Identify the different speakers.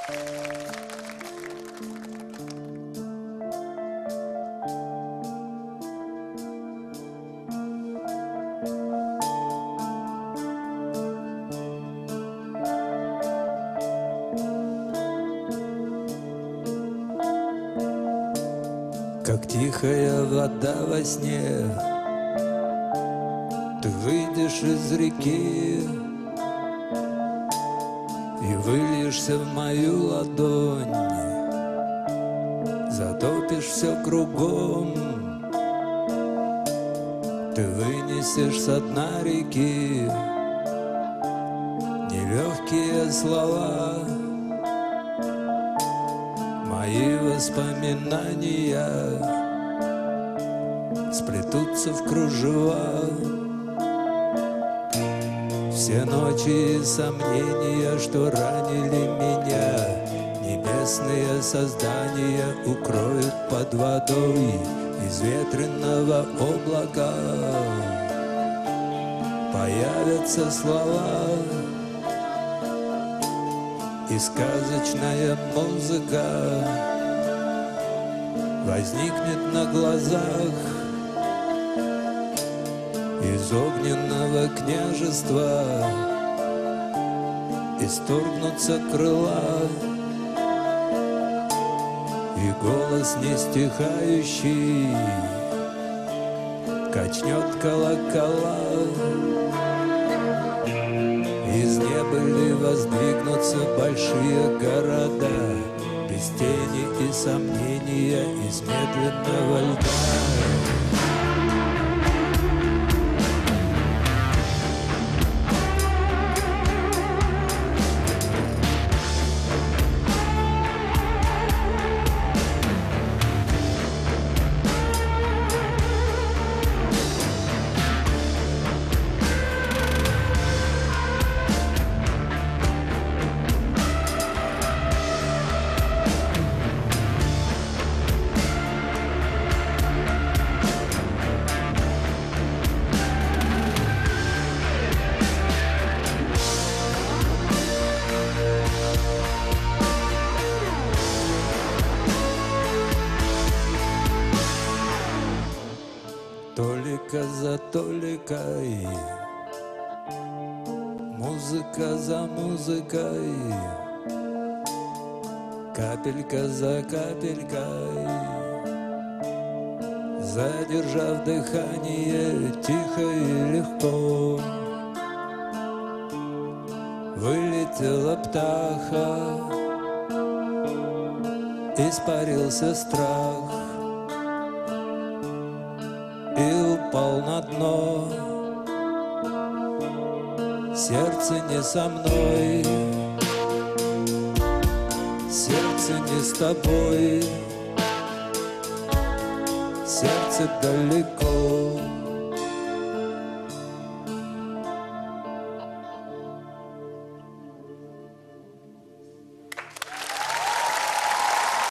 Speaker 1: Как тихая вода во сне, ты выйдешь из реки и выльешься в мою ладонь, затопишь все кругом. Ты вынесешь со дна реки нелегкие слова, мои воспоминания сплетутся в кружева. Все ночи и сомнения, что ранили меня, небесные создания укроют под водой из ветреного облака. Появятся слова и сказочная музыка возникнет на глазах из огненного княжества, исторгнутся крыла, и голос не стихающий качнет колокола. Из небыли воздвигнутся большие города, без тени и сомнения, из медленного льда. Толика за толикой, музыка за музыкой, капелька за капелькой, задержав дыхание тихо и легко, вылетела птаха, испарился страх и упал на дно. Сердце не со мной, сердце не с тобой, сердце далеко.